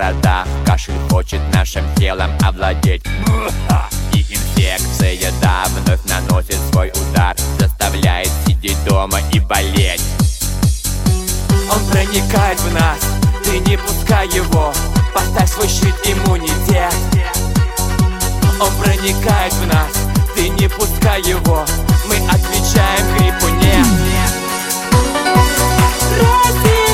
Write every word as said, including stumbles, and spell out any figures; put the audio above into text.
городах. Кашель хочет нашим телом овладеть, и инфекция, да, вновь наносит свой удар, заставляет сидеть дома и болеть. Он проникает в нас, ты не пускай его, поставь свой щит иммунитет. Он проникает в нас, ты не пускай его, мы отвечаем гриппу нет. Россия!